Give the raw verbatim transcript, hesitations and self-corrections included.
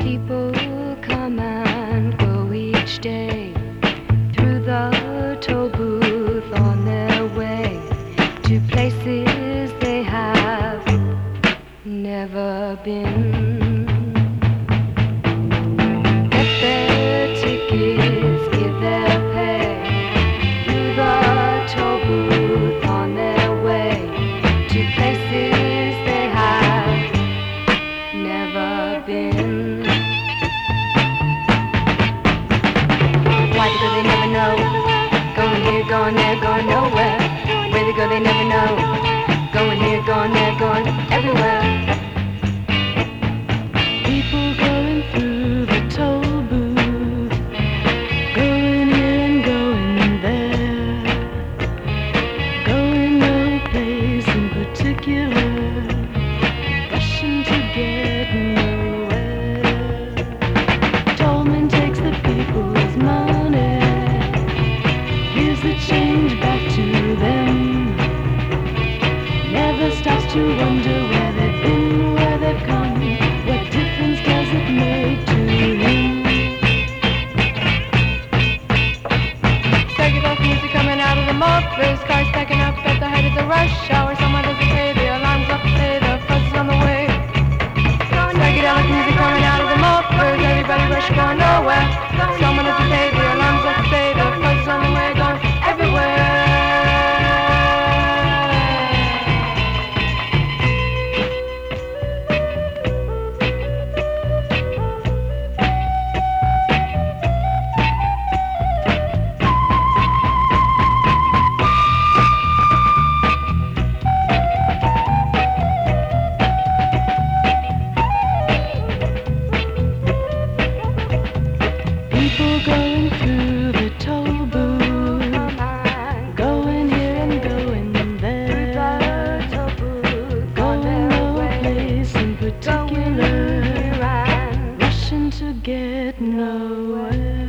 People come and go each day through the toll booth on their way to places they have never been. Get their tickets, give their pay through the toll booth on their way to places they have never been. Why? Because they never know. Going here, going there, going nowhere. Where they go, they never know. Going here, going there, going everywhere. People going through the toll booth, going here and going there, going no place in particular, rushing to get nowhere. Tollman takes the people's money, gives the change back to them, never stops to wonder where they've been, where they've come, what difference does it make to him? Psychedelic music coming out of the mufflers, cars stacking up at the height of the rush hour. Someone doesn't pay, the alarms up, play, the fuzz is on the way. Psychedelic music coming out of the mufflers, everybody rush going nowhere. Someone doesn't pay, the alarms up, play, the fuzz is on the way, going everywhere. People going through the toll booth, going here and going there, going no place in particular, rushing to get nowhere.